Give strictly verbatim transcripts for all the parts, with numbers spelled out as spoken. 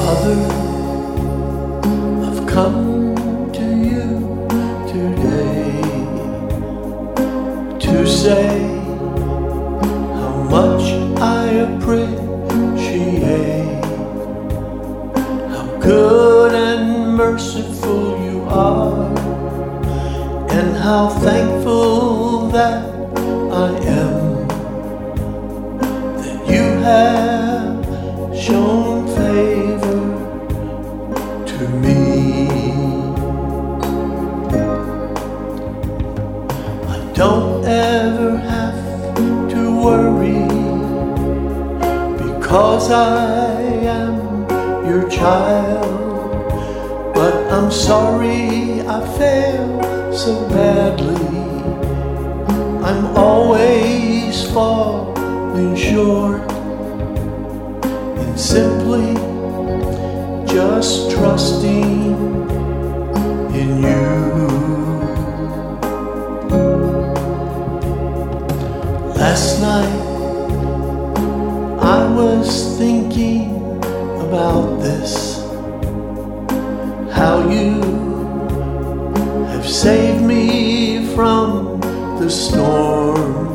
Father, I've come to you today to say how much I appreciate how good and merciful you are, and how thankful that I am that you have shown favor to me. I don't ever have to worry, because I am your child. But I'm sorry I failed so badly. I'm always falling short, and simply just trusting in you. Last night I was thinking about this, how you have saved me from the storm,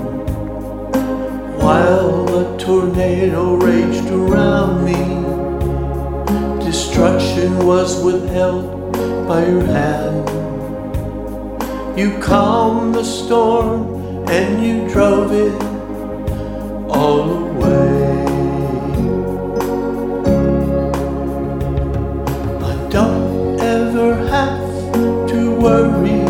while a tornado raged around me. Destruction was withheld by your hand. You calmed the storm and you drove it all away. I don't ever have to worry,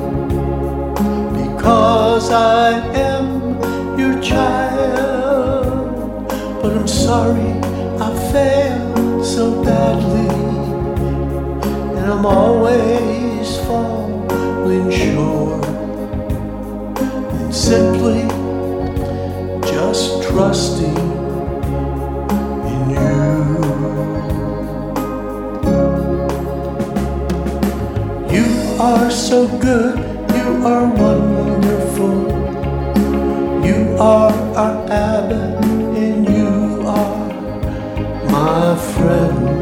because I am your child. But I'm sorry I failed so badly, and I'm always falling short, and simply just trusting in you. You are so good, you are wonderful, you are our Abba, and you are my friend.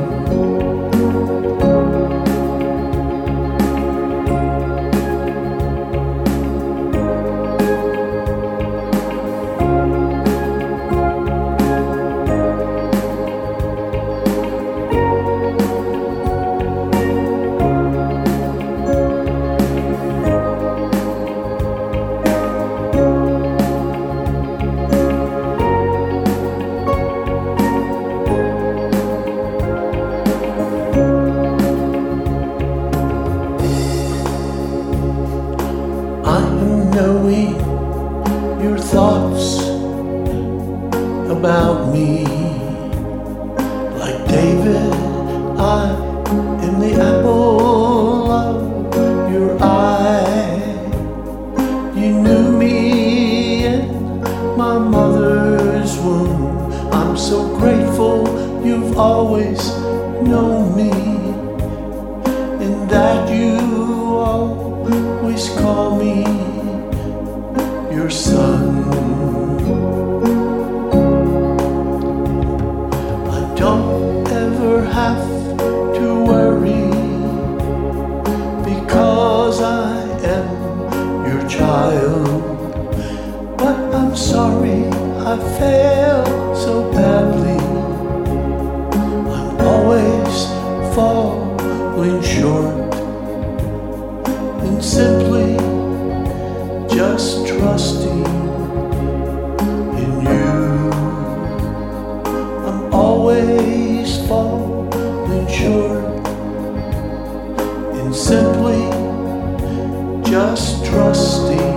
Knowing your thoughts about me, like David, I am the apple of your eye. You knew me in my mother's womb. I'm so grateful you've always known me, and that you always call me your son. I don't ever have to worry, because I am your child. But I'm sorry I failed so badly. I'm always falling short, and simply just trusting in you. I'm always falling short, and simply just trusting